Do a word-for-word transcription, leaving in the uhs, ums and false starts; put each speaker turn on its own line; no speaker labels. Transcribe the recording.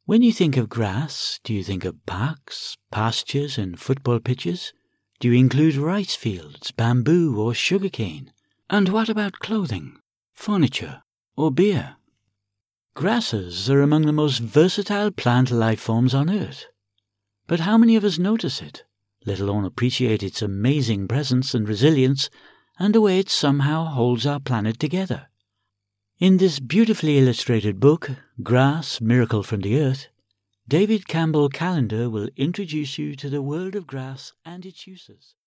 When you think of grass, do you think of parks, pastures and football pitches? Do you include rice fields, bamboo or sugarcane? And what about clothing, furniture or beer? Grasses are among the most versatile plant life forms on Earth. But how many of us notice it, let alone appreciate its amazing presence and resilience and the way it somehow holds our planet together? In this beautifully illustrated book, Grass, Miracle from the Earth, David Campbell Callender will introduce you to the world of grass and its uses.